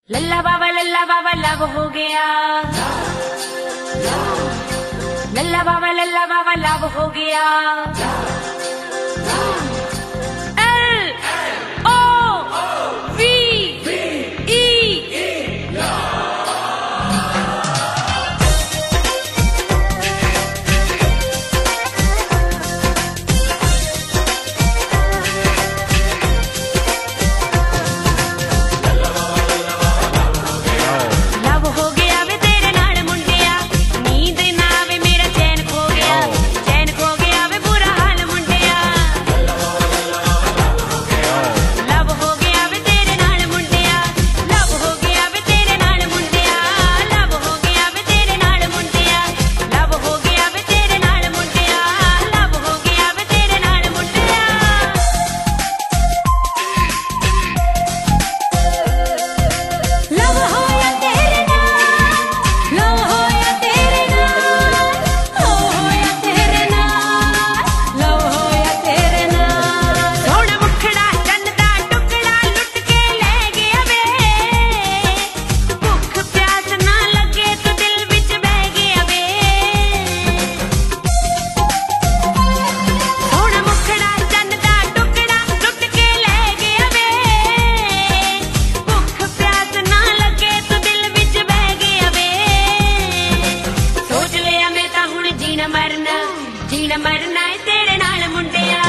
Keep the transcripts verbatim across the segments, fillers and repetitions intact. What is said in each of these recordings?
लल्ला बाबा लल्ला बाबा love हो गया, लल्ला बाबा लल्ला बाबा love हो गया। एल ओ वी ई जीना मरना है तेरे नाल मुंडिया।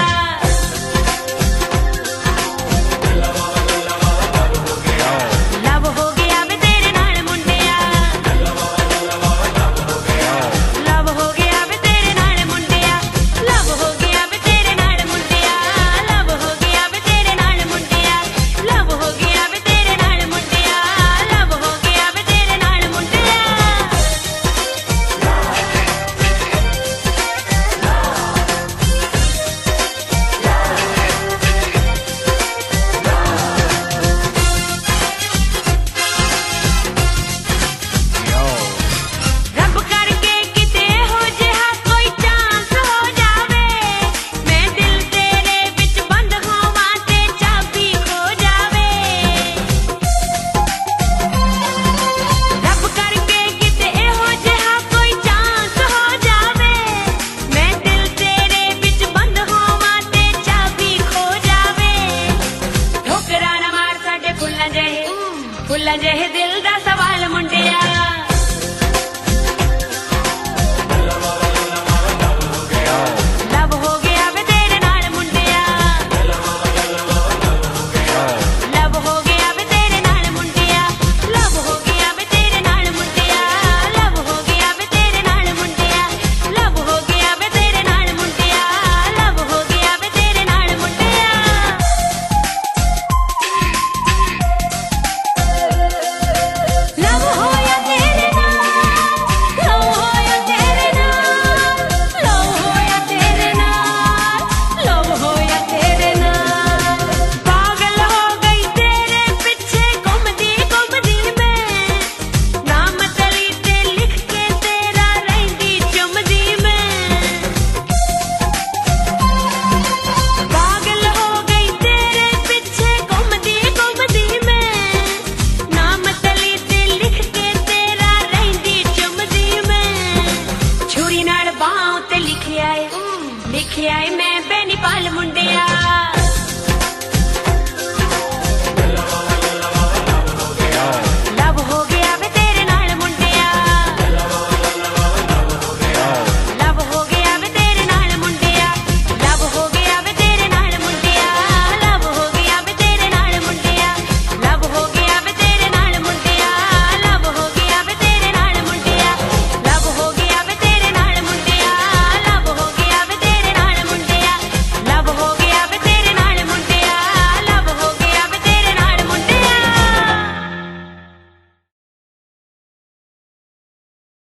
लव हो गया वे तेरे नाल मुंडिया, लव हो गया वे तेरे नाल मुंडिया, लव हो गया वे तेरे नाल मुंडिया, लव हो गया वे तेरे नाल मुंडिया, लव हो गया वे तेरे नाल मुंडिया, लव हो गया वे तेरे नाल मुंडिया। फुल्ला जहे दिल दा सवाल मुंडिया।